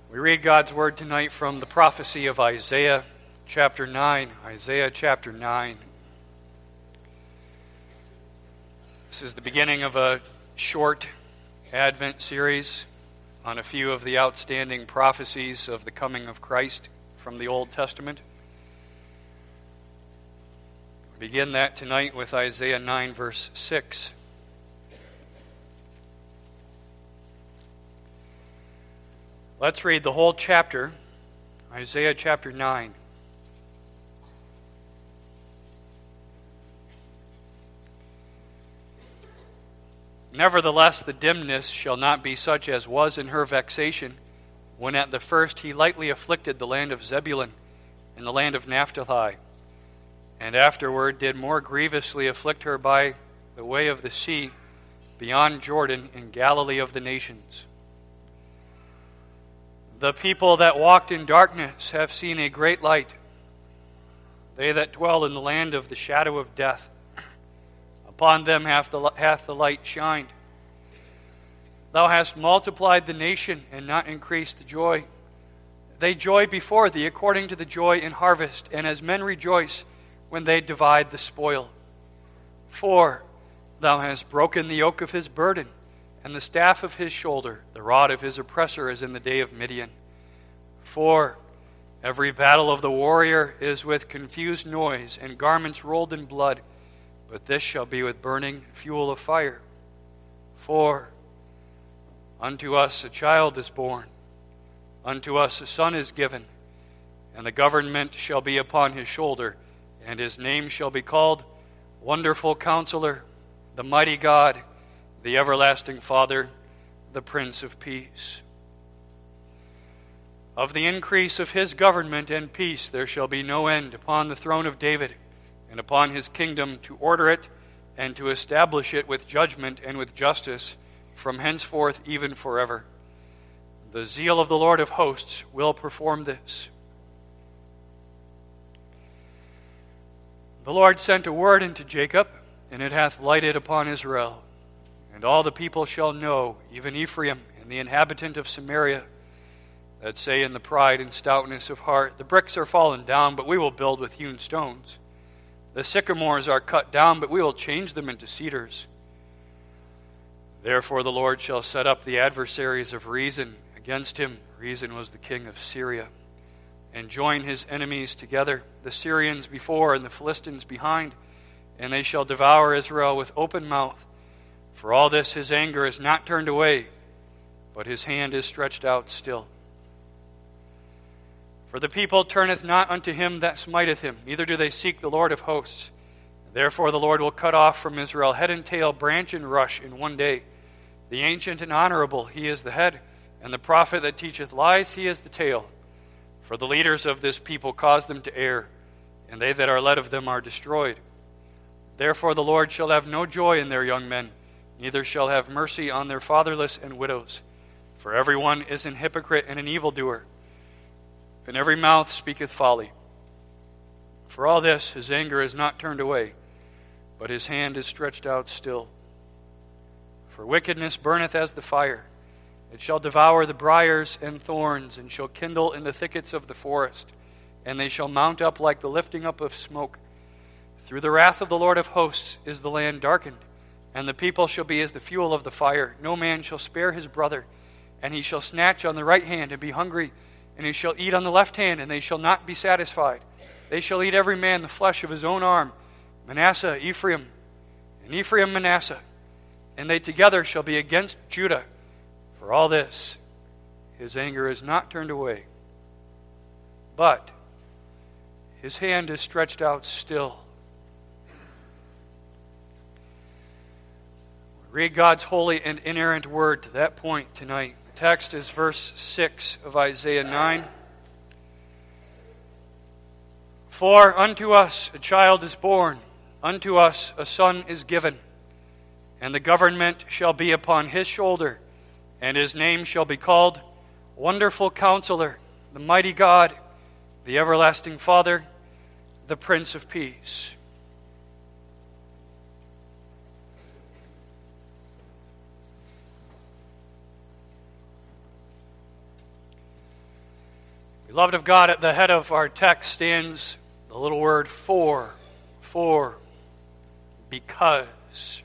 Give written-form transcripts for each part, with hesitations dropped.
We read God's word tonight from the prophecy of Isaiah chapter 9. Isaiah chapter 9. This is the beginning of a short Advent series on a few of the outstanding prophecies of the coming of Christ from the Old Testament. We begin that tonight with Isaiah 9 verse 6. Let's read the whole chapter, Isaiah chapter 9. Nevertheless, the dimness shall not be such as was in her vexation, when at the first he lightly afflicted the land of Zebulun and the land of Naphtali, and afterward did more grievously afflict her by the way of the sea, beyond Jordan, in Galilee of the nations. The people that walked in darkness have seen a great light. They that dwell in the land of the shadow of death, upon them hath the light shined. Thou hast multiplied the nation and not increased the joy. They joy before thee according to the joy in harvest, and as men rejoice when they divide the spoil. For thou hast broken the yoke of his burden, and the staff of his shoulder, the rod of his oppressor, is in the day of Midian. For every battle of the warrior is with confused noise, and garments rolled in blood, but this shall be with burning fuel of fire. For unto us a child is born, unto us a son is given, and the government shall be upon his shoulder, and his name shall be called Wonderful Counselor, the Mighty God, the Everlasting Father, the Prince of Peace. Of the increase of his government and peace there shall be no end upon the throne of David, and upon his kingdom, to order it and to establish it with judgment and with justice from henceforth even forever. The zeal of the Lord of hosts will perform this. The Lord sent a word into Jacob, and it hath lighted upon Israel. And all the people shall know, even Ephraim and the inhabitant of Samaria, that say in the pride and stoutness of heart, the bricks are fallen down, but we will build with hewn stones. The sycamores are cut down, but we will change them into cedars. Therefore the Lord shall set up the adversaries of Rezin against him. Rezin was the king of Syria. And join his enemies together, the Syrians before and the Philistines behind, and they shall devour Israel with open mouth. For all this his anger is not turned away, but his hand is stretched out still. For the people turneth not unto him that smiteth him, neither do they seek the Lord of hosts. Therefore the Lord will cut off from Israel head and tail, branch and rush in one day. The ancient and honorable, he is the head, and the prophet that teacheth lies, he is the tail. For the leaders of this people cause them to err, and they that are led of them are destroyed. Therefore the Lord shall have no joy in their young men, neither shall have mercy on their fatherless and widows. For every one is an hypocrite and an evildoer, and every mouth speaketh folly. For all this his anger is not turned away, but his hand is stretched out still. For wickedness burneth as the fire. It shall devour the briars and thorns, and shall kindle in the thickets of the forest, and they shall mount up like the lifting up of smoke. Through the wrath of the Lord of hosts is the land darkened, and the people shall be as the fuel of the fire. No man shall spare his brother, and he shall snatch on the right hand and be hungry, and he shall eat on the left hand, and they shall not be satisfied. They shall eat every man the flesh of his own arm, Manasseh, Ephraim, and Ephraim, Manasseh, and they together shall be against Judah. For all this his anger is not turned away, but his hand is stretched out still. Read God's holy and inerrant word to that point tonight. The text is verse 6 of Isaiah 9. For unto us a child is born, unto us a son is given, and the government shall be upon his shoulder, and his name shall be called Wonderful Counselor, the Mighty God, the Everlasting Father, the Prince of Peace. Beloved of God, at the head of our text stands the little word for, because.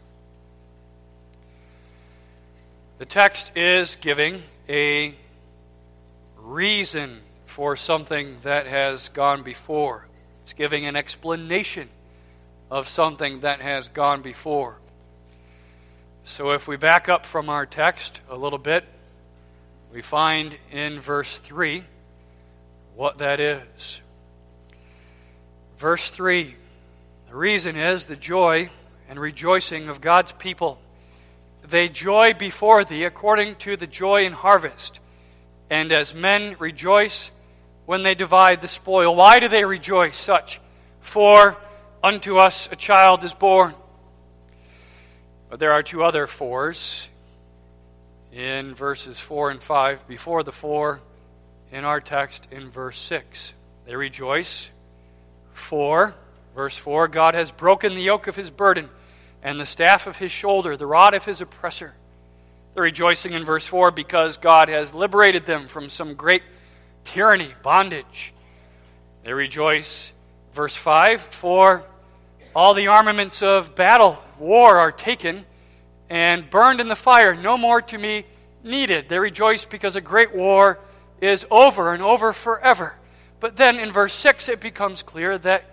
The text is giving a reason for something that has gone before. It's giving an explanation of something that has gone before. So if we back up from our text a little bit, we find in verse 3 what that is. Verse 3, the reason is the joy and rejoicing of God's people. They joy before thee according to the joy in harvest, and as men rejoice when they divide the spoil. Why do they rejoice such? For unto us a child is born. But there are two other fors in verses 4 and 5, before the 4 in our text in verse 6. They rejoice for, verse 4, God has broken the yoke of his burden and the staff of his shoulder, the rod of his oppressor. They're rejoicing in verse 4 because God has liberated them from some great tyranny, bondage. They rejoice, verse 5, for all the armaments of battle, war are taken and burned in the fire, no more to be needed. They rejoice because a great war is over and over forever. But then in verse 6 it becomes clear that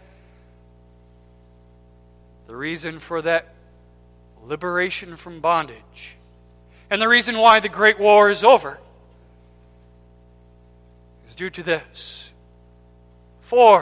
the reason for that liberation from bondage and the reason why the great war is over is due to this. For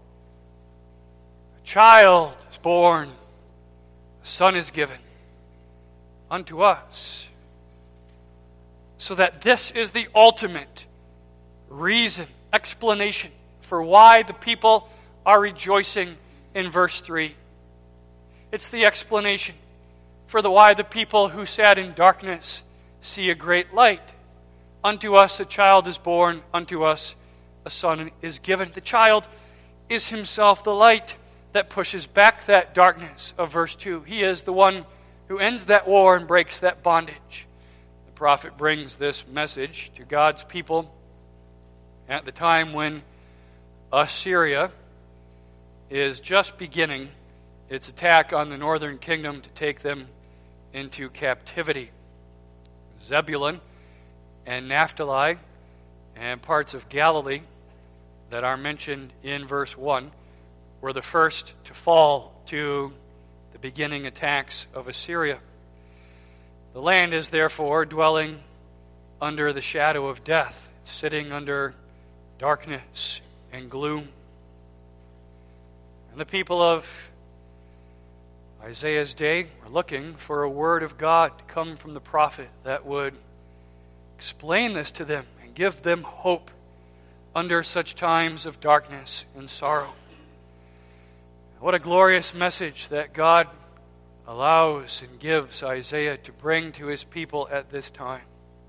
a child is born, a son is given unto us. So that this is the ultimate reason, explanation for why the people are rejoicing in verse 3. It's the explanation for why the people who sat in darkness see a great light. Unto us a child is born, unto us a son is given. The child is himself the light that pushes back that darkness of verse 2. He is the one who ends that war and breaks that bondage. The prophet brings this message to God's people at the time when Assyria is just beginning its attack on the northern kingdom to take them into captivity. Zebulun and Naphtali and parts of Galilee that are mentioned in verse 1 were the first to fall to the beginning attacks of Assyria. The land is therefore dwelling under the shadow of death. It's sitting under darkness and gloom. And the people of Isaiah's day are looking for a word of God to come from the prophet that would explain this to them and give them hope under such times of darkness and sorrow. What a glorious message that God allows and gives Isaiah to bring to his people at this time.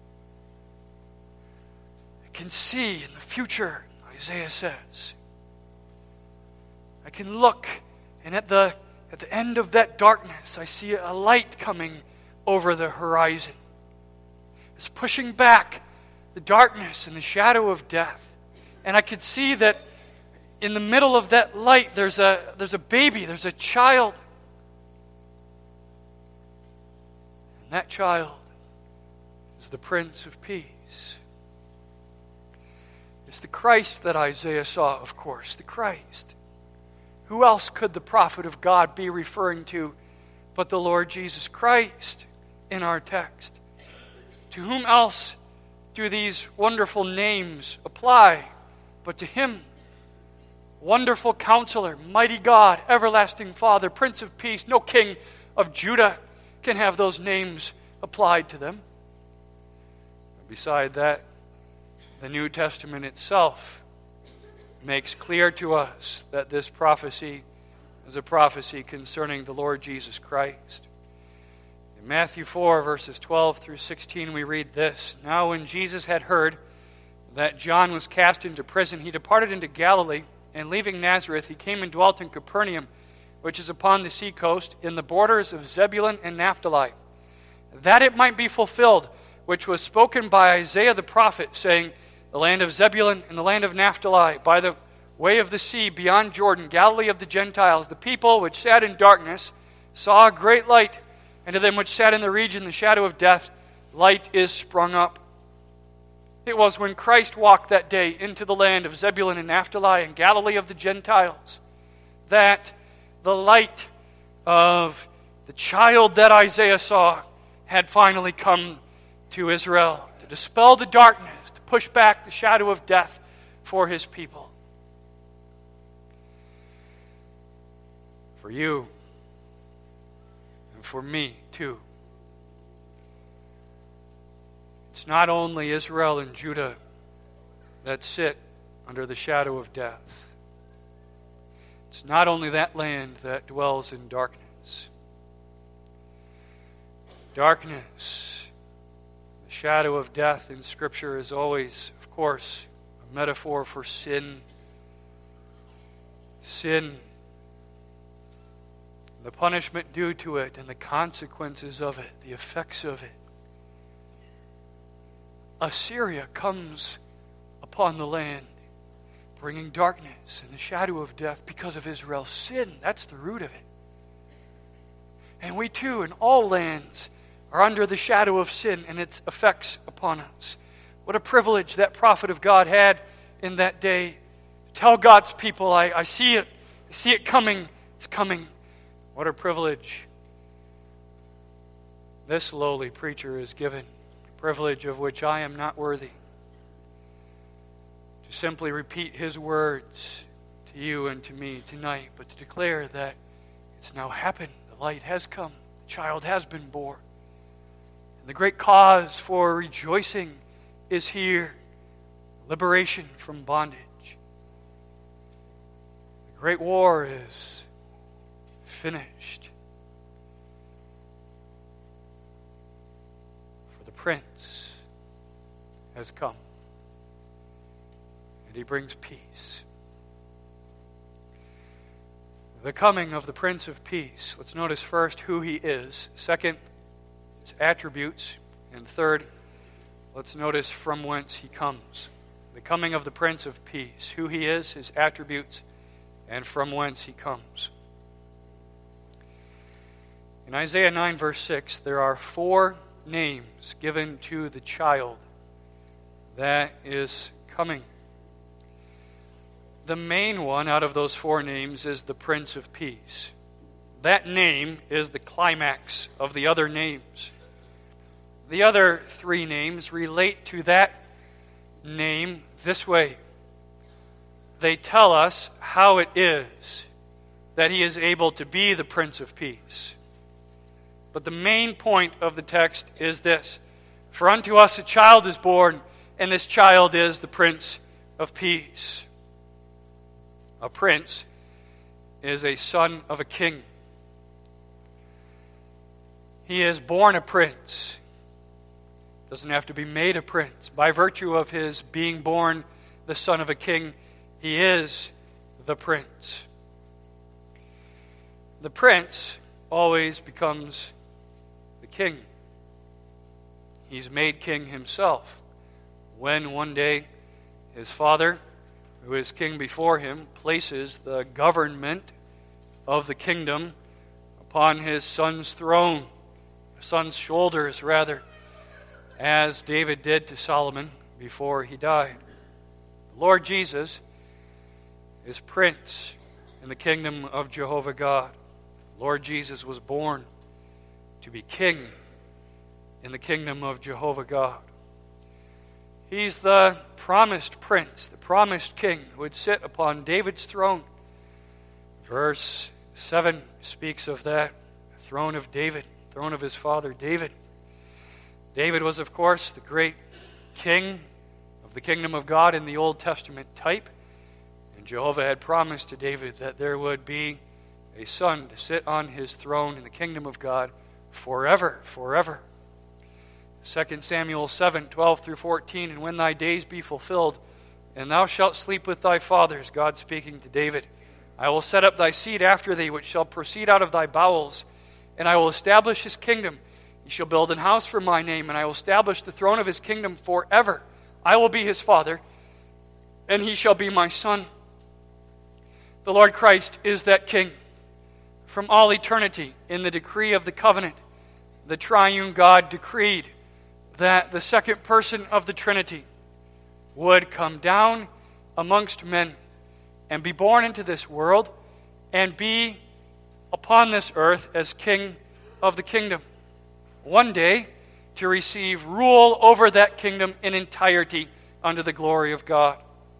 I can see in the future, Isaiah says. I can look, and at the end of that darkness, I see a light coming over the horizon. It's pushing back the darkness and the shadow of death. And I could see that in the middle of that light, there's a baby, there's a child. And that child is the Prince of Peace. It's the Christ that Isaiah saw, of course, the Christ. Who else could the prophet of God be referring to but the Lord Jesus Christ in our text? To whom else do these wonderful names apply but to him? Wonderful Counselor, Mighty God, Everlasting Father, Prince of Peace. No king of Judah can have those names applied to them. Beside that, the New Testament itself makes clear to us that this prophecy is a prophecy concerning the Lord Jesus Christ. In Matthew 4, verses 12 through 16, we read this. Now when Jesus had heard that John was cast into prison, he departed into Galilee, and leaving Nazareth, he came and dwelt in Capernaum, which is upon the sea coast, in the borders of Zebulun and Naphtali, that it might be fulfilled, which was spoken by Isaiah the prophet, saying, the land of Zebulun and the land of Naphtali, by the way of the sea beyond Jordan, Galilee of the Gentiles, the people which sat in darkness saw a great light, and to them which sat in the region, the shadow of death, light is sprung up. It was when Christ walked that day into the land of Zebulun and Naphtali and Galilee of the Gentiles that the light of the child that Isaiah saw had finally come to Israel to dispel the darkness, to push back the shadow of death for his people. For you and for me too. It's not only Israel and Judah that sit under the shadow of death. It's not only that land that dwells in darkness. Darkness, the shadow of death in Scripture is always, of course, a metaphor for sin. Sin, the punishment due to it and the consequences of it, the effects of it. Assyria comes upon the land, bringing darkness and the shadow of death because of Israel's sin. That's the root of it. And we too, in all lands, are under the shadow of sin and its effects upon us. What a privilege that prophet of God had in that day. Tell God's people, I see it. I see it coming. It's coming. What a privilege this lowly preacher is given. Privilege of which I am not worthy, to simply repeat his words to you and to me tonight, but to declare that it's now happened. The light has come. The child has been born. And the great cause for rejoicing is here. Liberation from bondage. The great war is finished. Prince has come, and he brings peace. The coming of the Prince of Peace. Let's notice first who he is. Second, his attributes. And third, let's notice from whence he comes. The coming of the Prince of Peace. Who he is, his attributes, and from whence he comes. In Isaiah 9 verse 6, there are 4 names given to the child that is coming. The main one out of those 4 names is the Prince of Peace. That name is the climax of the other names. The other 3 names relate to that name this way. They tell us how it is that he is able to be the Prince of Peace. But the main point of the text is this: for unto us a child is born, and this child is the Prince of Peace. A prince is a son of a king. He is born a prince. Doesn't have to be made a prince. By virtue of his being born the son of a king, he is the prince. The prince always becomes king. He's made king himself when one day his father, who is king before him, places the government of the kingdom upon his son's throne, son's shoulders rather, as David did to Solomon before he died. The Lord Jesus is prince in the kingdom of Jehovah God. The Lord Jesus was born to be king in the kingdom of Jehovah God. He's the promised prince, the promised king who would sit upon David's throne. Verse 7 speaks of that throne of David, throne of his father David. David was, of course, the great king of the kingdom of God in the Old Testament type. And Jehovah had promised to David that there would be a son to sit on his throne in the kingdom of God forever, forever. 2 Samuel 7, 12 through 14, and when thy days be fulfilled, and thou shalt sleep with thy fathers, God speaking to David, I will set up thy seed after thee, which shall proceed out of thy bowels, and I will establish his kingdom. He shall build an house for my name, and I will establish the throne of his kingdom forever. I will be his father, and he shall be my son. The Lord Christ is that king. From all eternity, in the decree of the covenant, the triune God decreed that the second person of the Trinity would come down amongst men and be born into this world and be upon this earth as king of the kingdom. One day, to receive rule over that kingdom in entirety under the glory of God.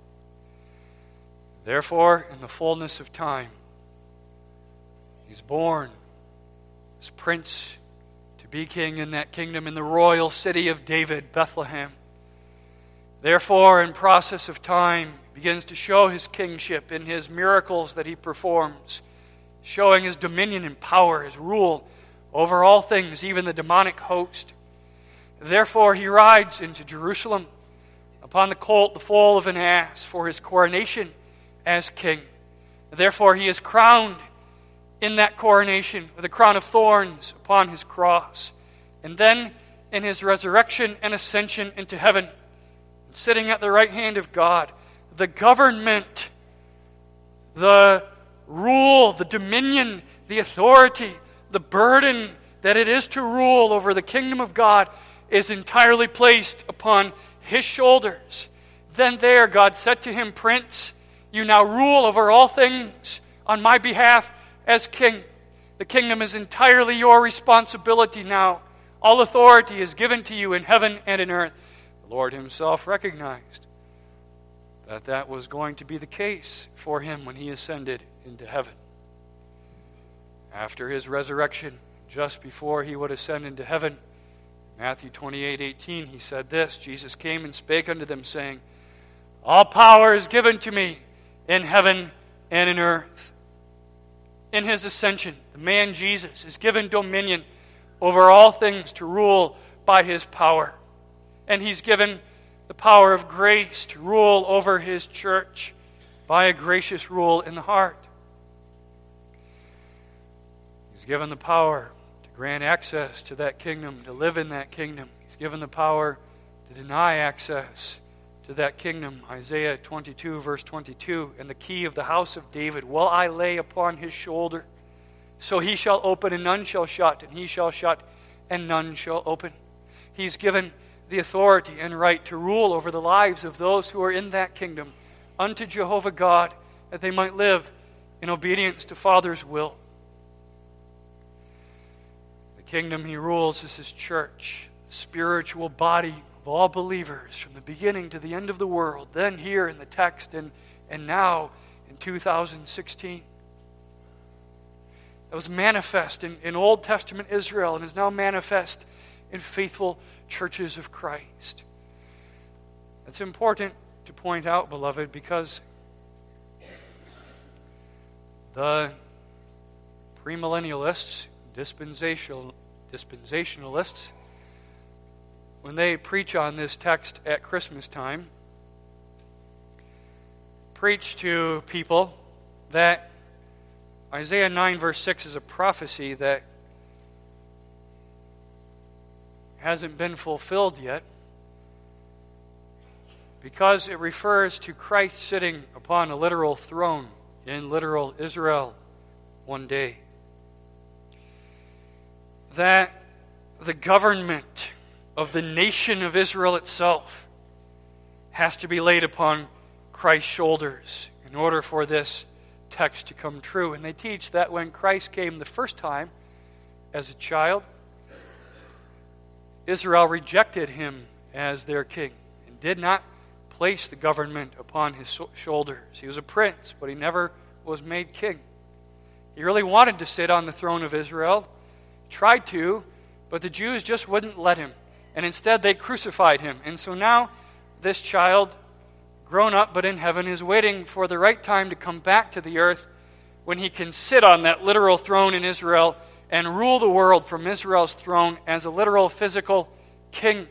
Therefore, in the fullness of time, he's born as prince to be king in that kingdom in the royal city of David, Bethlehem. Therefore, in process of time, begins to show his kingship in his miracles that he performs, showing his dominion and power, his rule over all things, even the demonic host. Therefore, he rides into Jerusalem upon the colt, the foal of an ass, for his coronation as king. Therefore, he is crowned in that coronation with a crown of thorns upon his cross. And then, in his resurrection and ascension into heaven, sitting at the right hand of God, the government, the rule, the dominion, the authority, the burden that it is to rule over the kingdom of God is entirely placed upon his shoulders. Then there God said to him, Prince, you now rule over all things on my behalf as king. The kingdom is entirely your responsibility now. All authority is given to you in heaven and in earth. The Lord himself recognized that that was going to be the case for him when he ascended into heaven. After his resurrection, just before he would ascend into heaven, Matthew 28:18, he said this, Jesus came and spake unto them, saying, all power is given to me in heaven and in earth. In his ascension, the man Jesus is given dominion over all things to rule by his power. And he's given the power of grace to rule over his church by a gracious rule in the heart. He's given the power to grant access to that kingdom, to live in that kingdom. He's given the power to deny access to that kingdom. Isaiah 22, verse 22, and the key of the house of David will I lay upon his shoulder. So he shall open and none shall shut, and he shall shut and none shall open. He's given the authority and right to rule over the lives of those who are in that kingdom unto Jehovah God, that they might live in obedience to Father's will. The kingdom he rules is his church, the spiritual body of all believers from the beginning to the end of the world, then here in the text and now in 2016. That was manifest in Old Testament Israel and is now manifest in faithful churches of Christ. It's important to point out, beloved, because the premillennialists, dispensationalists, when they preach on this text at Christmas time, preach to people that Isaiah 9 verse 6 is a prophecy that hasn't been fulfilled yet, because it refers to Christ sitting upon a literal throne in literal Israel one day. That the government of the nation of Israel itself has to be laid upon Christ's shoulders in order for this text to come true. And they teach that when Christ came the first time as a child, Israel rejected him as their king and did not place the government upon his shoulders. He was a prince, but he never was made king. He really wanted to sit on the throne of Israel, tried to, but the Jews just wouldn't let him. And instead they crucified him. And so now this child, grown up but in heaven, is waiting for the right time to come back to the earth when he can sit on that literal throne in Israel and rule the world from Israel's throne as a literal physical king.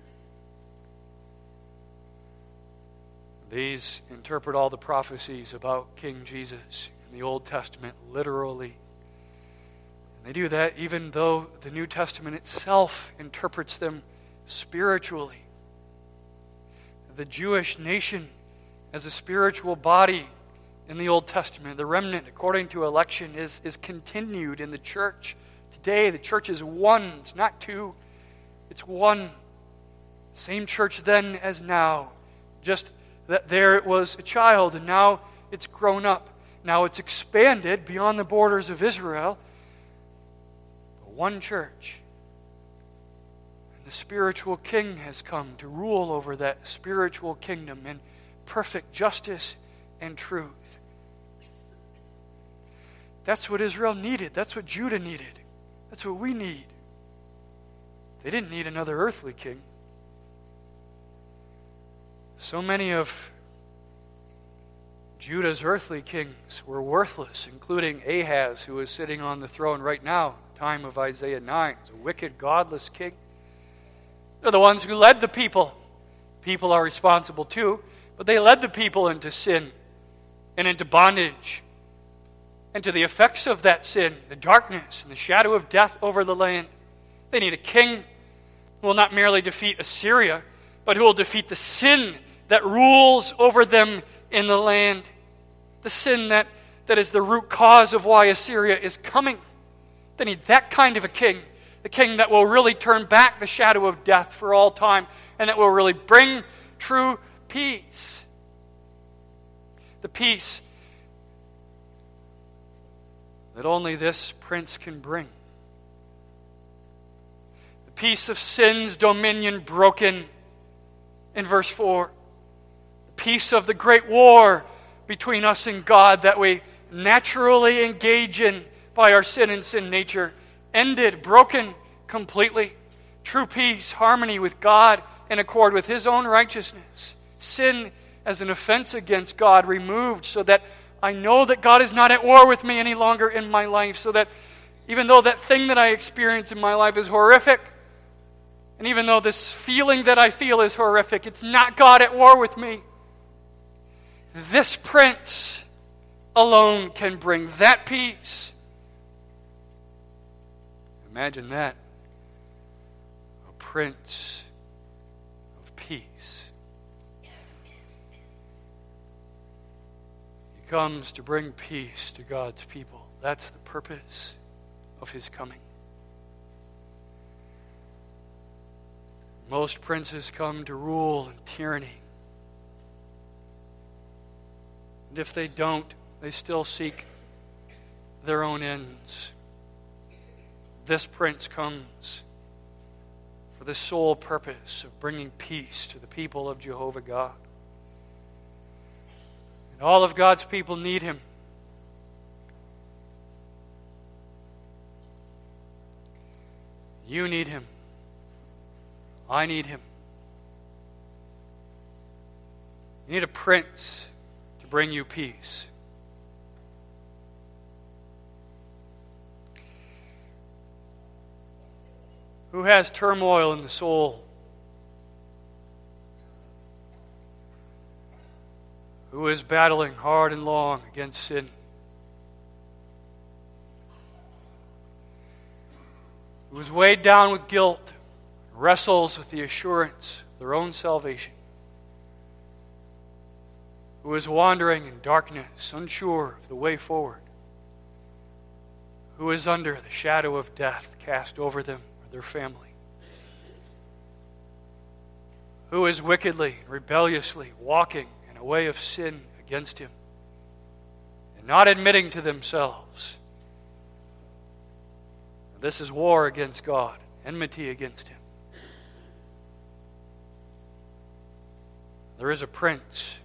These interpret all the prophecies about King Jesus in the Old Testament literally. And they do that even though the New Testament itself interprets them spiritually. the Jewish nation as a spiritual body in the Old Testament, the remnant according to election, is continued in the church. Today, the church is one. It's not two. It's one. Same church then as now. Just that there it was a child, and now it's grown up. Now it's expanded beyond the borders of Israel. One church. And the spiritual king has come to rule over that spiritual kingdom in perfect justice and truth. That's what Israel needed. That's what Judah needed. That's what we need. They didn't need another earthly king. So many of Judah's earthly kings were worthless, including Ahaz, who is sitting on the throne right now, time of Isaiah 9. He's a wicked, godless king. They're the ones who led the people. People are responsible too, but they led the people into sin and into bondage and to the effects of that sin, the darkness and the shadow of death over the land. They need a king who will not merely defeat Assyria, but who will defeat the sin that rules over them in the land. The sin that is the root cause of why Assyria is coming. They need that kind of a king. The king that will really turn back the shadow of death for all time and that will really bring true peace. The peace that only this prince can bring. The peace of sin's dominion broken in verse 4. The peace of the great war between us and God that we naturally engage in by our sin and sin nature ended, broken completely. True peace, harmony with God in accord with His own righteousness. Sin as an offense against God removed so that I know that God is not at war with me any longer in my life, so that even though that thing that I experience in my life is horrific, and even though this feeling that I feel is horrific, it's not God at war with me. This prince alone can bring that peace. Imagine that. A prince of peace. He comes to bring peace to God's people. That's the purpose of His coming. Most princes come to rule in tyranny. And if they don't, they still seek their own ends. This prince comes for the sole purpose of bringing peace to the people of Jehovah God. And all of God's people need Him. You need Him. I need Him. You need a prince to bring you peace. Who has turmoil in the soul? Who is battling hard and long against sin? Who is weighed down with guilt, wrestles with the assurance of their own salvation? Who is wandering in darkness, unsure of the way forward? Who is under the shadow of death cast over them or their family? Who is wickedly, rebelliously walking in a way of sin against Him and not admitting to themselves this is war against God, enmity against Him? There is a prince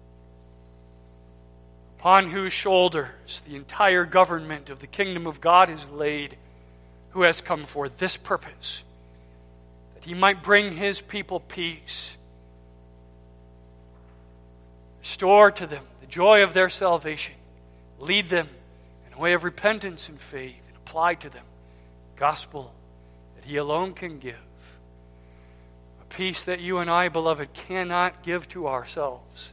upon whose shoulders the entire government of the kingdom of God is laid, who has come for this purpose, that He might bring His people peace, restore to them the joy of their salvation, lead them in a way of repentance and faith, and apply to them the gospel that He alone can give. A peace that you and I, beloved, cannot give to ourselves.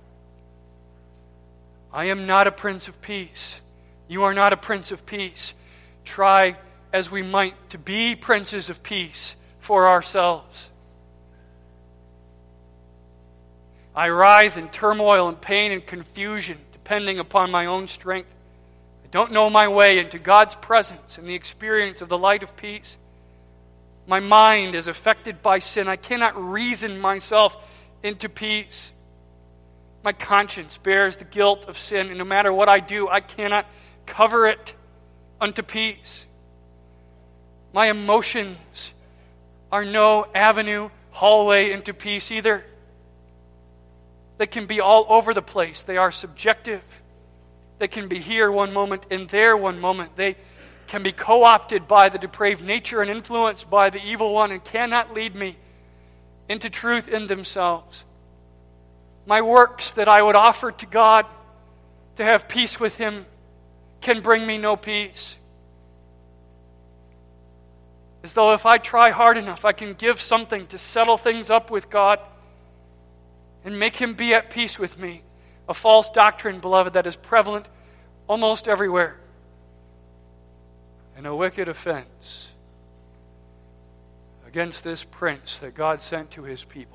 I am not a prince of peace. You are not a prince of peace. Try as we might to be princes of peace for ourselves. I writhe in turmoil and pain and confusion, depending upon my own strength. I don't know my way into God's presence and the experience of the light of peace. My mind is affected by sin. I cannot reason myself into peace. My conscience bears the guilt of sin, and no matter what I do, I cannot cover it unto peace. My emotions are no avenue, hallway into peace either. They can be all over the place. They are subjective. They can be here one moment and there one moment. They can be co-opted by the depraved nature and influenced by the evil one and cannot lead me into truth in themselves. My works that I would offer to God to have peace with Him can bring me no peace. As though if I try hard enough, I can give something to settle things up with God and make Him be at peace with me. A false doctrine, beloved, that is prevalent almost everywhere. And a wicked offense against this prince that God sent to His people.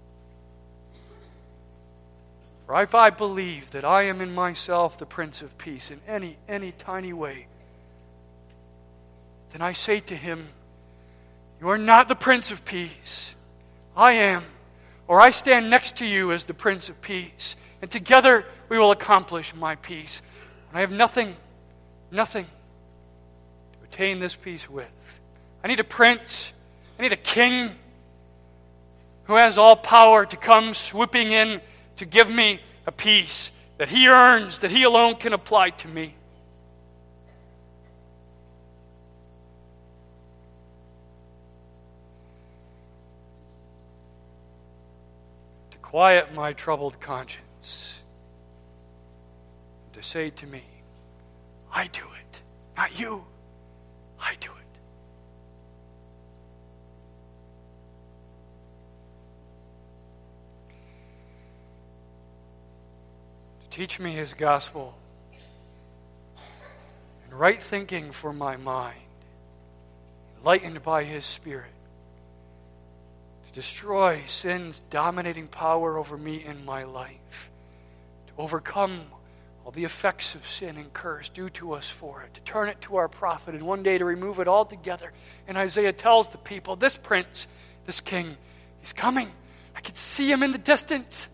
For if I believe that I am in myself the Prince of Peace in any tiny way, then I say to him, you are not the Prince of Peace. I am. Or I stand next to you as the Prince of Peace. And together we will accomplish my peace. And I have nothing to attain this peace with. I need a prince. I need a king who has all power to come swooping in to give me a peace that He earns, that He alone can apply to me. To quiet my troubled conscience, to say to me, I do it, not you, I do it. Teach me His gospel and right thinking for my mind, enlightened by His Spirit, to destroy sin's dominating power over me in my life, to overcome all the effects of sin and curse due to us for it, to turn it to our profit, and one day to remove it altogether. And Isaiah tells the people, this prince, this king, he's coming. I can see him in the distance.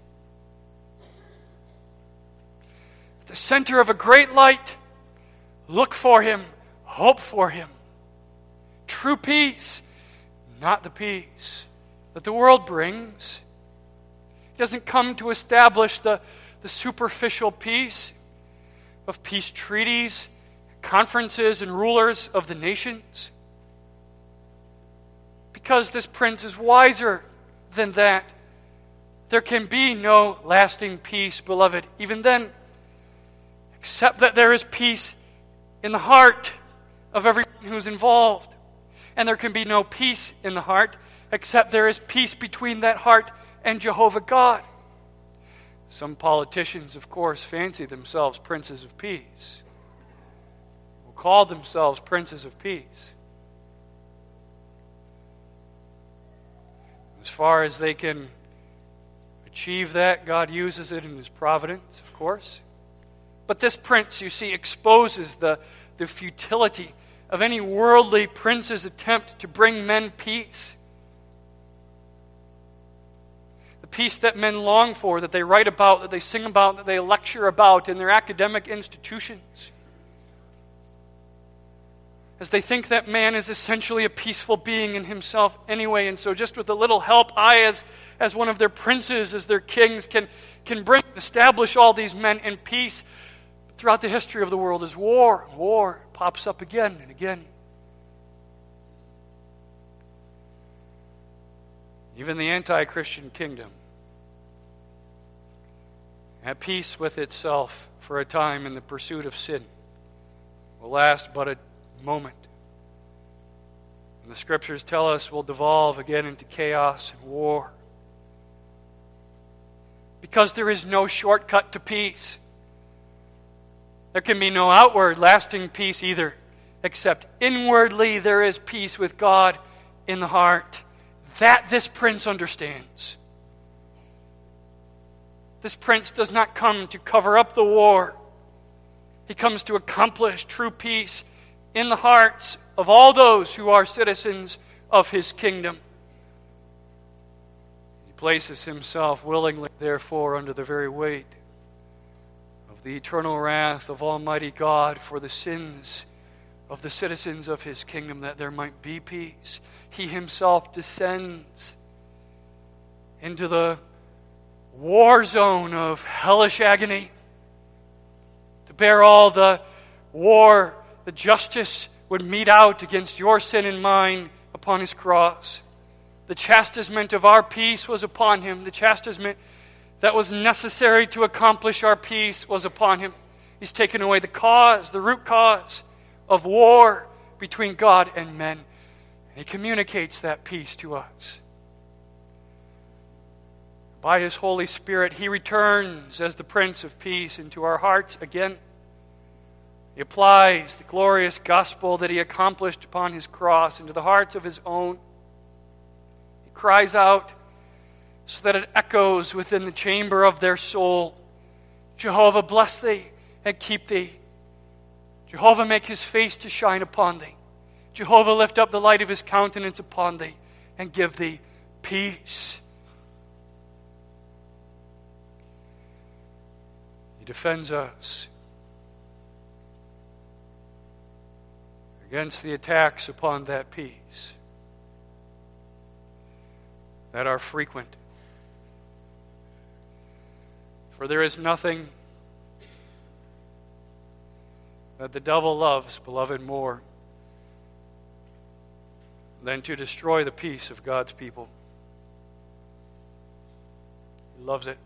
The center of a great light. Look for Him. Hope for Him. True peace, not the peace that the world brings. He doesn't come to establish the superficial peace of peace treaties, conferences, and rulers of the nations. Because this prince is wiser than that. There can be no lasting peace, beloved, even then, except that there is peace in the heart of everyone who's involved. And there can be no peace in the heart except there is peace between that heart and Jehovah God. Some politicians, of course, fancy themselves princes of peace, will call themselves princes of peace. As far as they can achieve that, God uses it in His providence, of course. But this prince, you see, exposes the futility of any worldly prince's attempt to bring men peace. The peace that men long for, that they write about, that they sing about, that they lecture about in their academic institutions. As they think that man is essentially a peaceful being in himself anyway, and so just with a little help, I, as one of their princes, as their kings, can establish all these men in peace. Throughout the history of the world is war. War pops up again and again. Even the anti-Christian kingdom, at peace with itself for a time in the pursuit of sin, will last but a moment. And the Scriptures tell us will devolve again into chaos and war. Because there is no shortcut to peace. There can be no outward lasting peace either, except inwardly there is peace with God in the heart. That this prince understands. This prince does not come to cover up the war. He comes to accomplish true peace in the hearts of all those who are citizens of his kingdom. He places himself willingly, therefore, under the very weight of the eternal wrath of Almighty God for the sins of the citizens of his kingdom, that there might be peace. He himself descends into the war zone of hellish agony to bear all the war, the justice would mete out against your sin and mine upon his cross. The chastisement of our peace was upon him. The chastisement that was necessary to accomplish our peace was upon him. He's taken away the cause, the root cause of war between God and men. And he communicates that peace to us. By his Holy Spirit, he returns as the Prince of Peace into our hearts again. He applies the glorious gospel that he accomplished upon his cross into the hearts of his own. He cries out so that it echoes within the chamber of their soul. Jehovah, bless thee and keep thee. Jehovah, make his face to shine upon thee. Jehovah, lift up the light of his countenance upon thee and give thee peace. He defends us against the attacks upon that peace that are frequent. For there is nothing that the devil loves, beloved, more than to destroy the peace of God's people. He loves it.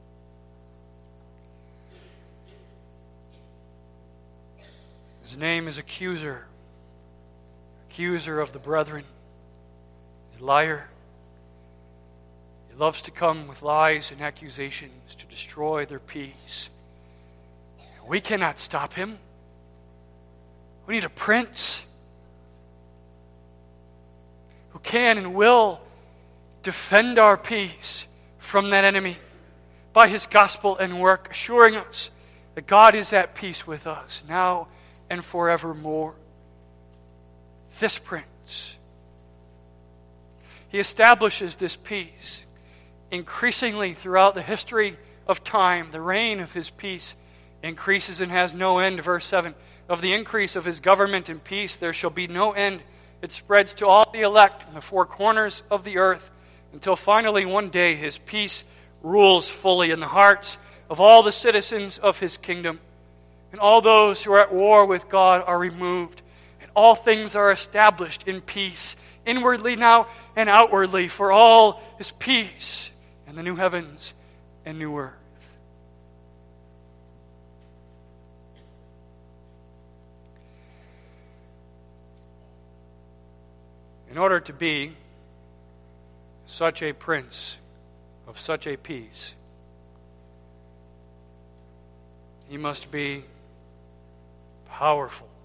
His name is Accuser, accuser of the brethren. He's a liar. He loves to come with lies and accusations to destroy their peace. We cannot stop him. We need a prince who can and will defend our peace from that enemy by his gospel and work, assuring us that God is at peace with us now and forevermore. This prince, he establishes this peace increasingly throughout the history of time. The reign of his peace increases and has no end. Verse 7, of the increase of his government and peace there shall be no end. It spreads to all the elect in the four corners of the earth, until finally one day his peace rules fully in the hearts of all the citizens of his kingdom. And all those who are at war with God are removed. And all things are established in peace, inwardly now and outwardly, for all is peace in the new heavens and new earth. In order to be such a prince of such a peace, he must be powerful,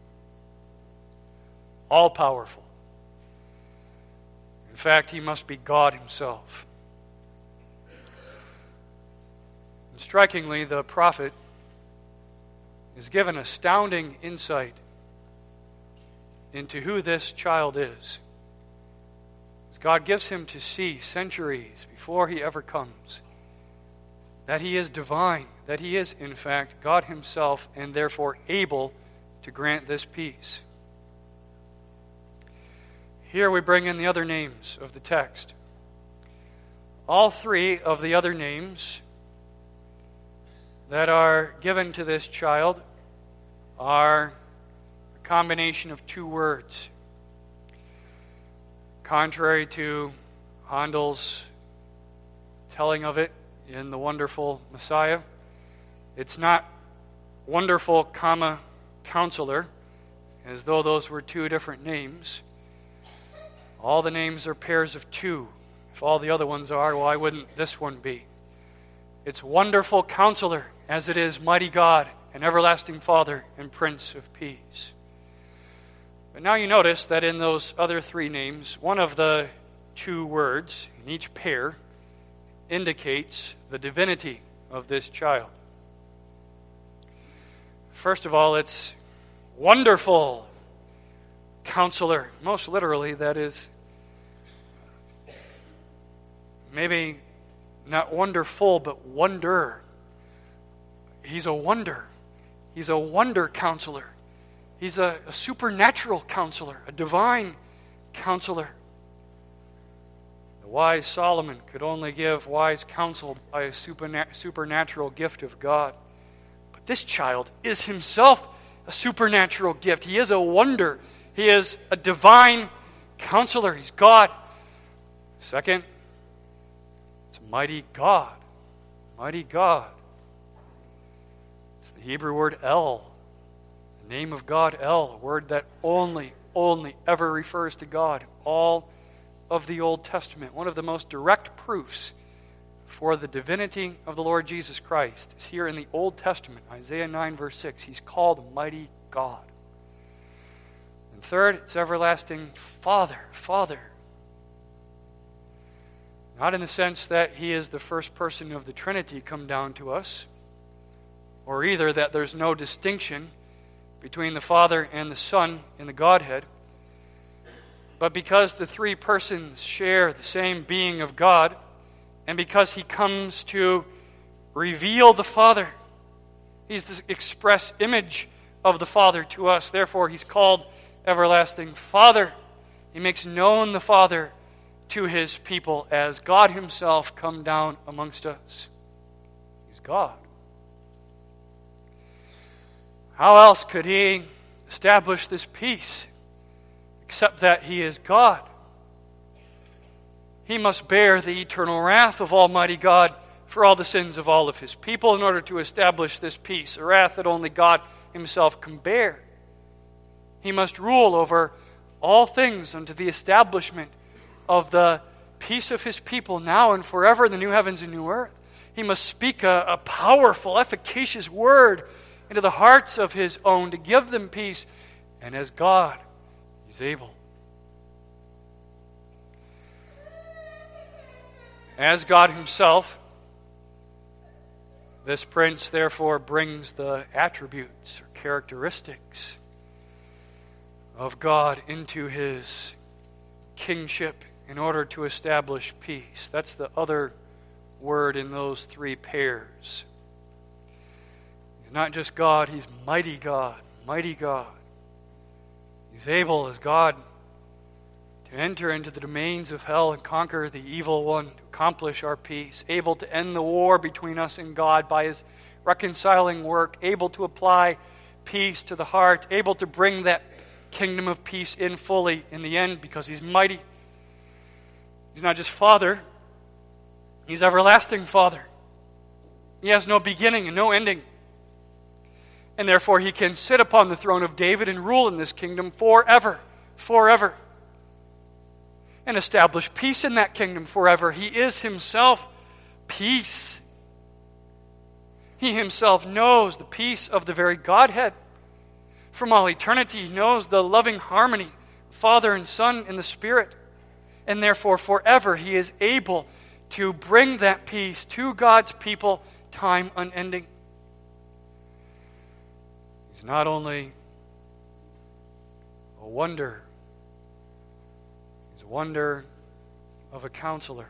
all-powerful. In fact, he must be God himself. And strikingly, the prophet is given astounding insight into who this child is. As God gives him to see centuries before he ever comes that he is divine, that he is, in fact, God himself, and therefore able to grant this peace. Here we bring in the other names of the text. All three of the other names that are given to this child are a combination of two words. Contrary to Handel's telling of it in The Wonderful Messiah, it's not wonderful, counselor, as though those were two different names. All the names are pairs of two. If all the other ones are, why wouldn't this one be? It's wonderful counselor, as it is mighty God and everlasting Father and Prince of Peace. But now you notice that in those other three names, one of the two words in each pair indicates the divinity of this child. First of all, it's wonderful Counselor. Most literally, that is maybe not wonderful, but wonder. He's a wonder. He's a wonder counselor. He's a supernatural counselor, a divine counselor. The wise Solomon could only give wise counsel by a supernatural gift of God. But this child is himself a supernatural gift. He is a wonder. He is a divine counselor. He's God. Second, it's mighty God. Mighty God. It's the Hebrew word El. The name of God, El, a word that only ever refers to God. All of the Old Testament. One of the most direct proofs for the divinity of the Lord Jesus Christ is here in the Old Testament. Isaiah 9, verse 6. He's called mighty God. And third, it's everlasting Father. Father. Not in the sense that he is the first person of the Trinity come down to us, or either that there's no distinction between the Father and the Son in the Godhead, but because the three persons share the same being of God, and because he comes to reveal the Father. He's the express image of the Father to us. Therefore, he's called everlasting Father. He makes known the Father to his people as God himself come down amongst us. He's God. How else could he establish this peace except that he is God? He must bear the eternal wrath of Almighty God for all the sins of all of his people in order to establish this peace, a wrath that only God himself can bear. He must rule over all things unto the establishment of the peace of his people now and forever in the new heavens and new earth. He must speak a powerful, efficacious word into the hearts of his own to give them peace. And as God, he's able. As God himself, this prince therefore brings the attributes or characteristics of God into his kingship in order to establish peace. That's the other word in those three pairs. He's not just God, he's mighty God, mighty God. He's able as God to enter into the domains of hell and conquer the evil one, to accomplish our peace, able to end the war between us and God by his reconciling work, able to apply peace to the heart, able to bring that kingdom of peace in fully in the end because he's mighty. He's not just Father, he's everlasting Father. He has no beginning and no ending. And therefore he can sit upon the throne of David and rule in this kingdom forever, forever. And establish peace in that kingdom forever. He is himself peace. He himself knows the peace of the very Godhead. From all eternity, he knows the loving harmony, Father and Son in the Spirit. And therefore, forever, he is able to bring that peace to God's people, time unending. He's not only a wonder, he's a wonder of a counselor.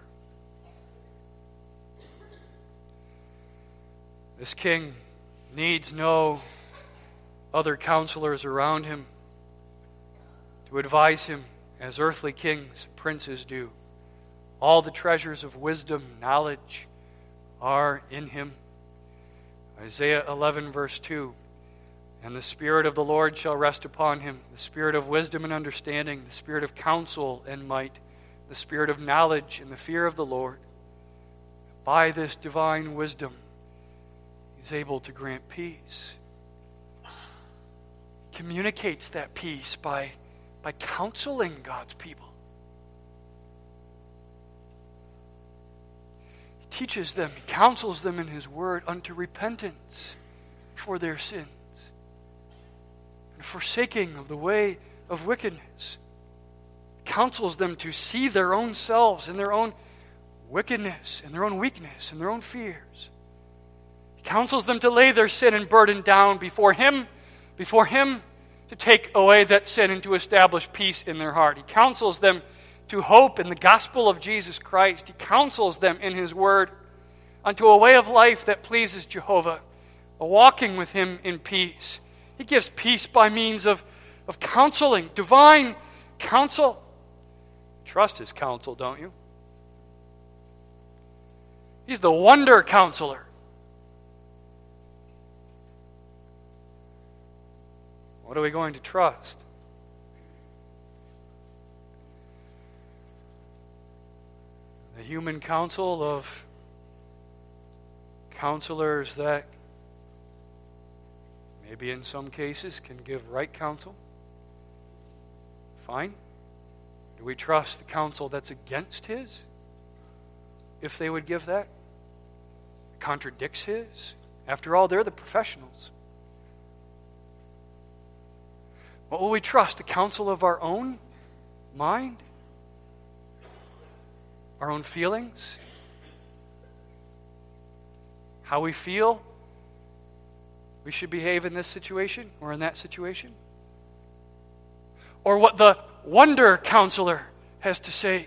This king needs no other counselors around him to advise him as earthly kings, princes do. All the treasures of wisdom, knowledge are in him. Isaiah 11, verse 2. And the Spirit of the Lord shall rest upon him, the Spirit of wisdom and understanding, the Spirit of counsel and might, the Spirit of knowledge and the fear of the Lord. By this divine wisdom, he's able to grant peace. He communicates that peace by counseling God's people. He teaches them, he counsels them in his word unto repentance for their sins and forsaking of the way of wickedness. Counsels them to see their own selves and their own wickedness and their own weakness and their own fears. He counsels them to lay their sin and burden down before Him, to take away that sin and to establish peace in their heart. He counsels them to hope in the gospel of Jesus Christ. He counsels them in His Word unto a way of life that pleases Jehovah, a walking with Him in peace. He gives peace by means of counseling, divine counsel. Trust His counsel, don't you? He's the wonder counselor. What are we going to trust? The human counsel of counselors that maybe in some cases can give right counsel? Fine. Do we trust the counsel that's against His? If they would give that? Contradicts His? After all, they're the professionals. What will we trust? The counsel of our own mind? Our own feelings? How we feel we should behave in this situation or in that situation? Or what the wonder counselor has to say?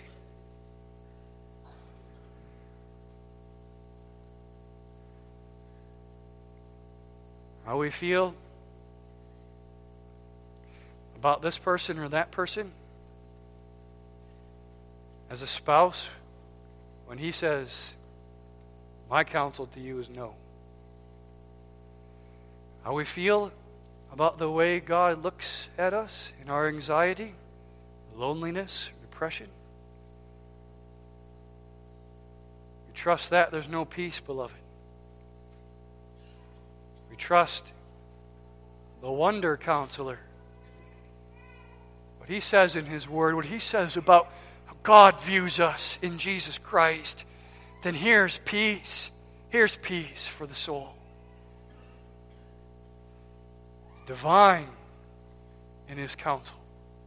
How we feel about this person or that person as a spouse when he says, my counsel to you is no. How we feel about the way God looks at us in our anxiety, loneliness, depression. We trust that there's no peace, beloved. We trust the wonder counselor. What he says in his word, what he says about how God views us in Jesus Christ, then here's peace. Here's peace for the soul. It's divine in his counsel.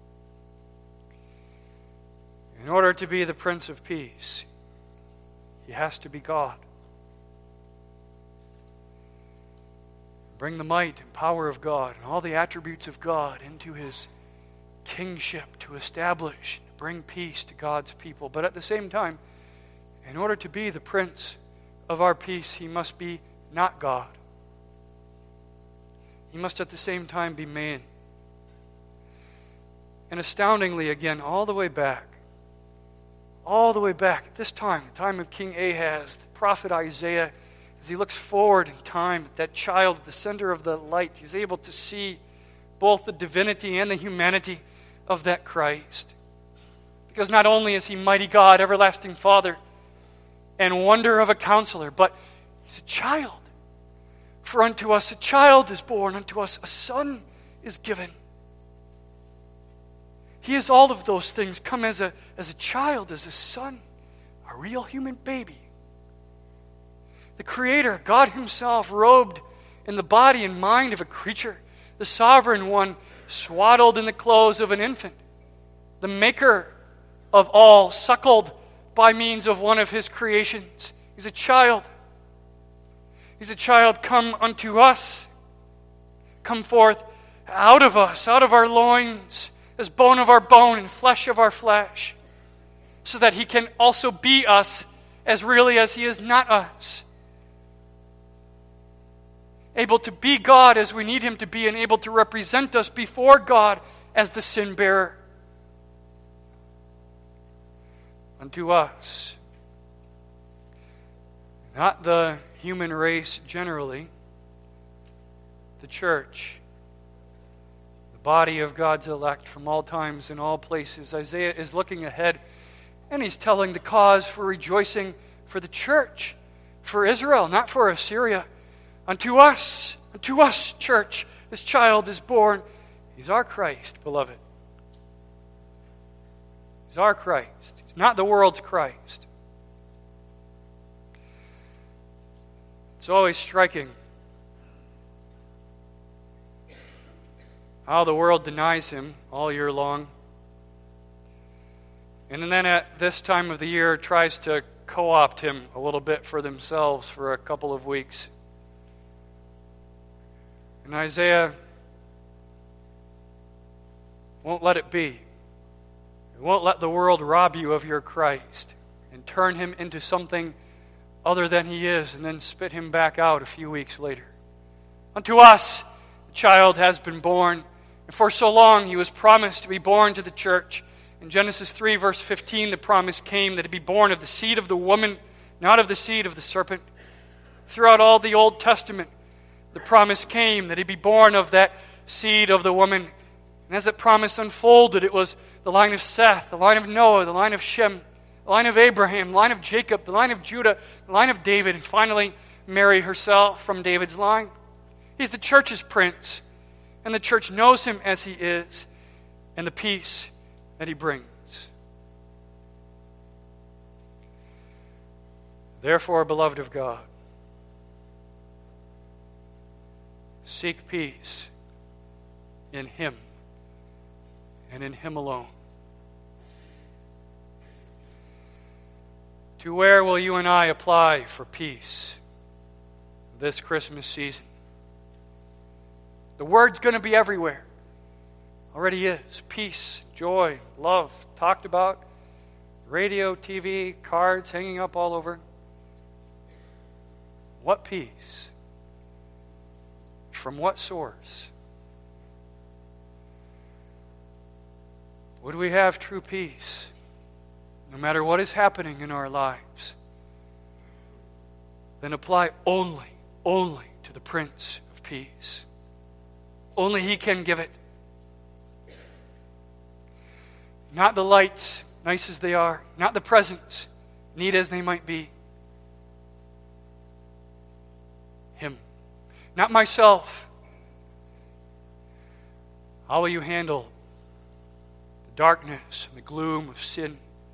In order to be the Prince of Peace, he has to be God. Bring the might and power of God and all the attributes of God into his kingship to establish, to bring peace to God's people. But at the same time, in order to be the Prince of our peace, he must be not God. He must at the same time be man. And astoundingly, again, all the way back, at this time, the time of King Ahaz, the prophet Isaiah, as he looks forward in time, that child at the center of the light, he's able to see both the divinity and the humanity of that Christ. Because not only is he mighty God, everlasting Father, and wonder of a counselor, but he's a child. For unto us a child is born, unto us a son is given. He is all of those things, come as a child, as a son, a real human baby. The Creator, God himself, robed in the body and mind of a creature. The Sovereign One, swaddled in the clothes of an infant. The Maker of all, suckled by means of one of his creations. He's a child. He's a child come unto us. Come forth out of us, out of our loins, as bone of our bone and flesh of our flesh, so that he can also be us as really as he is not us. Able to be God as we need him to be, and able to represent us before God as the sin bearer. Unto us, not the human race generally, the church, the body of God's elect from all times and all places. Isaiah is looking ahead, and he's telling the cause for rejoicing for the church, for Israel, not for Assyria. Unto us, church, this child is born. He's our Christ, beloved. He's our Christ. He's not the world's Christ. It's always striking how the world denies him all year long. And then at this time of the year tries to co-opt him a little bit for themselves for a couple of weeks. And Isaiah won't let it be. He won't let the world rob you of your Christ and turn him into something other than he is and then spit him back out a few weeks later. Unto us a child has been born, and for so long he was promised to be born to the church. In Genesis 3, verse 15, the promise came that he'd be born of the seed of the woman, not of the seed of the serpent. Throughout all the Old Testament, the promise came that he'd be born of that seed of the woman. And as that promise unfolded, it was the line of Seth, the line of Noah, the line of Shem, the line of Abraham, the line of Jacob, the line of Judah, the line of David, and finally Mary herself from David's line. He's the church's prince, and the church knows him as he is, and the peace that he brings. Therefore, beloved of God, seek peace in him and in him alone. To where will you and I apply for peace this Christmas season? The word's going to be everywhere. Already is. Peace, joy, love, talked about. Radio, TV, cards hanging up all over. What peace? From what source? Would we have true peace no matter what is happening in our lives? Then apply only to the Prince of Peace. Only he can give it. Not the lights, nice as they are. Not the presents, neat as they might be. Him. Not myself. How will you handle the darkness and the gloom of sin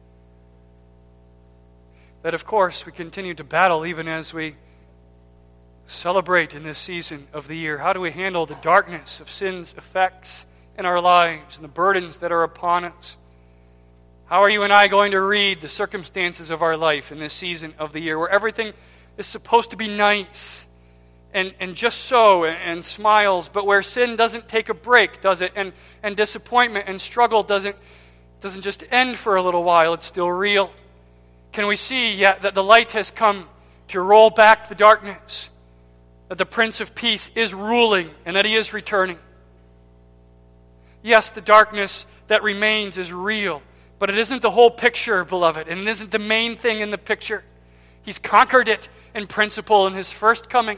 that, of course, we continue to battle even as we celebrate in this season of the year? How do we handle the darkness of sin's effects in our lives and the burdens that are upon us? How are you and I going to read the circumstances of our life in this season of the year where everything is supposed to be nice and just so and smiles, but where sin doesn't take a break, does it? And disappointment and struggle doesn't just end for a little while, it's still real. Can we see yet that the light has come to roll back the darkness? That the Prince of Peace is ruling and that he is returning. Yes, the darkness that remains is real, but it isn't the whole picture, beloved, and it isn't the main thing in the picture. He's conquered it in principle in his first coming.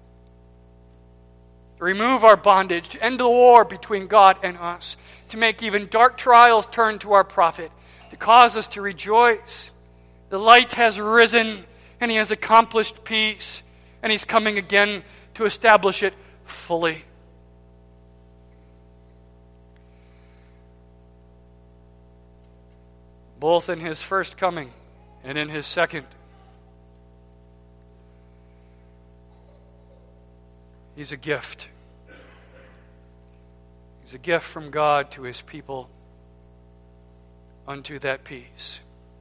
To remove our bondage, to end the war between God and us, to make even dark trials turn to our profit, to cause us to rejoice. The light has risen, and he has accomplished peace, and he's coming again to establish it fully. Both in his first coming and in his second. He's a gift. He's a gift from God to his people unto that peace.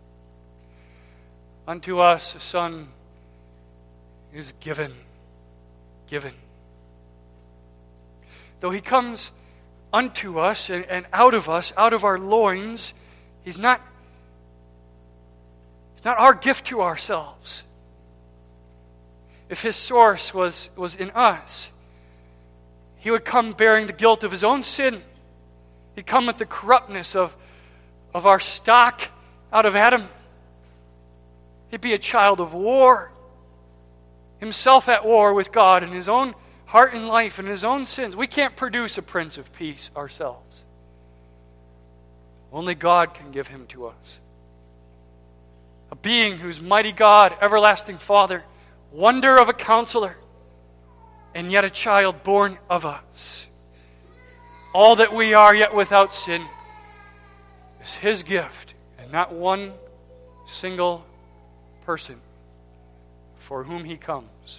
Unto us a son is given. Though he comes unto us and out of us, out of our loins, he's not our gift to ourselves. If his source was in us, he would come bearing the guilt of his own sin. He'd come with the corruptness of our stock out of Adam. He'd be a child of war, himself at war with God in his own heart and life and his own sins. We can't produce a Prince of Peace ourselves. Only God can give him to us. A being who's mighty God, everlasting Father, wonder of a counselor, and yet a child born of us. All that we are, yet without sin, is his gift, and not one single person for whom he comes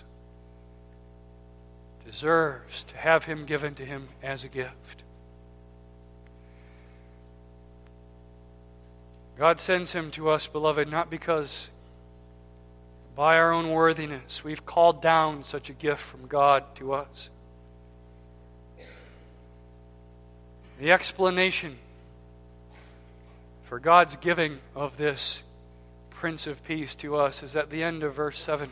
deserves to have him given to him as a gift. God sends him to us, beloved, not because by our own worthiness, we've called down such a gift from God to us. The explanation for God's giving of this Prince of Peace to us is at the end of verse 7.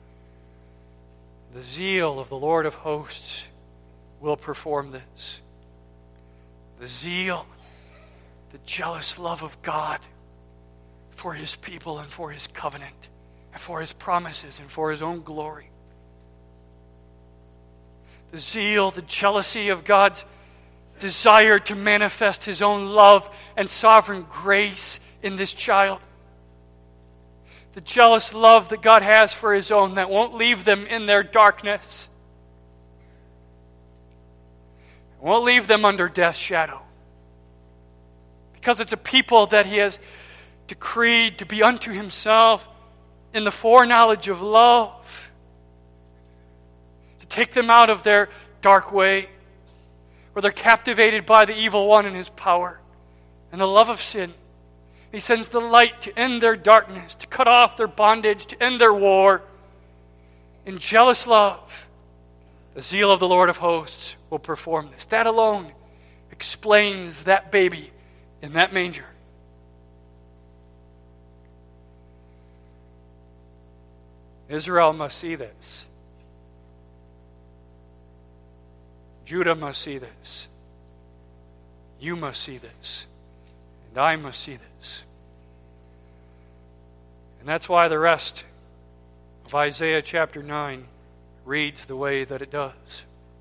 The zeal of the Lord of hosts will perform this. The zeal, the jealous love of God for His people and for His covenant and for His promises and for His own glory. The zeal, the jealousy of God's desire to manifest His own love and sovereign grace in this child. The jealous love that God has for His own that won't leave them in their darkness. Won't leave them under death's shadow. Because it's a people that He has decreed to be unto Himself in the foreknowledge of love. To take them out of their dark way, where they're captivated by the evil one and his power and the love of sin. He sends the light to end their darkness, to cut off their bondage, to end their war. In jealous love, the zeal of the Lord of hosts will perform this. That alone explains that baby in that manger. Israel must see this. Judah must see this. You must see this. And I must see this. And that's why the rest of Isaiah chapter 9 reads the way that it does.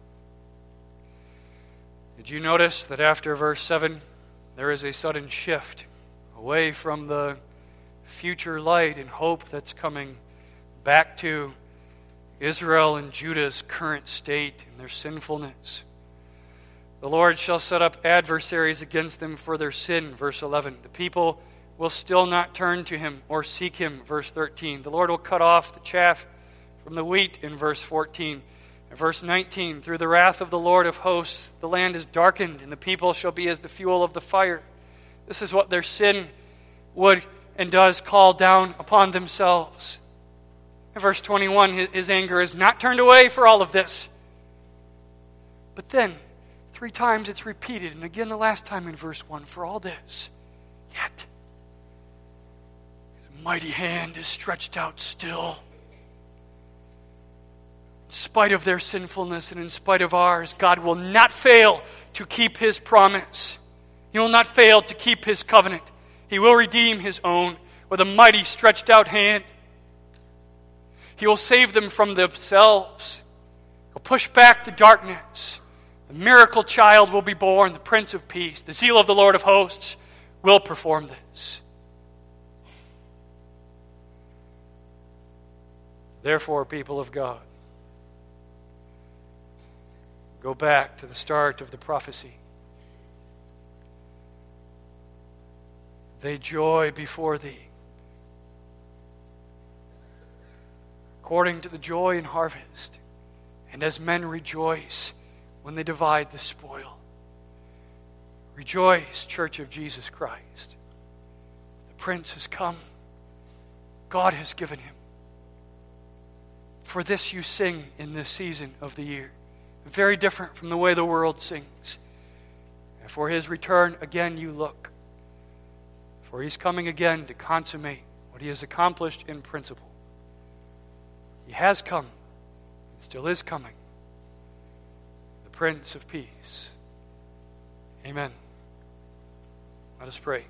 Did you notice that after verse 7, there is a sudden shift away from the future light and hope that's coming back to Israel and Judah's current state and their sinfulness? The Lord shall set up adversaries against them for their sin, verse 11. The people will still not turn to Him or seek Him, verse 13. The Lord will cut off the chaff from the wheat, in verse 14. And verse 19, through the wrath of the Lord of hosts, the land is darkened, and the people shall be as the fuel of the fire. This is what their sin would and does call down upon themselves. In verse 21, His anger is not turned away for all of this. But then, 3 times it's repeated, and again the last time in verse 1, for all this, yet His mighty hand is stretched out still. In spite of their sinfulness and in spite of ours, God will not fail to keep His promise. He will not fail to keep His covenant. He will redeem His own with a mighty stretched out hand. He will save them from themselves. He'll push back the darkness. The miracle child will be born, the Prince of Peace. The zeal of the Lord of hosts will perform this. Therefore, people of God, go back to the start of the prophecy. They joy before Thee, according to the joy in harvest, and as men rejoice when they divide the spoil. Rejoice, Church of Jesus Christ. The Prince has come. God has given Him. For this you sing in this season of the year. Very different from the way the world sings. And for His return again you look. For He's coming again to consummate what He has accomplished in principle. He has come, and still is coming. The Prince of Peace. Amen. Let us pray.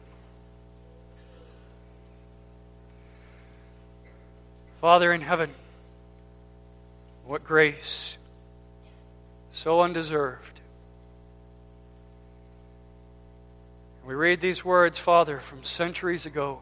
Father in heaven, what grace, so undeserved. We read these words, Father, from centuries ago.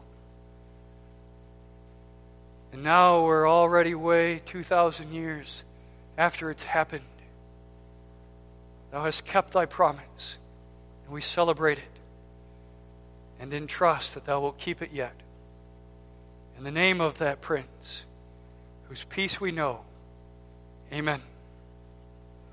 And now we're already way 2,000 years after it's happened. Thou hast kept Thy promise, and we celebrate it, and in trust that Thou wilt keep it yet. In the name of that Prince, whose peace we know, amen.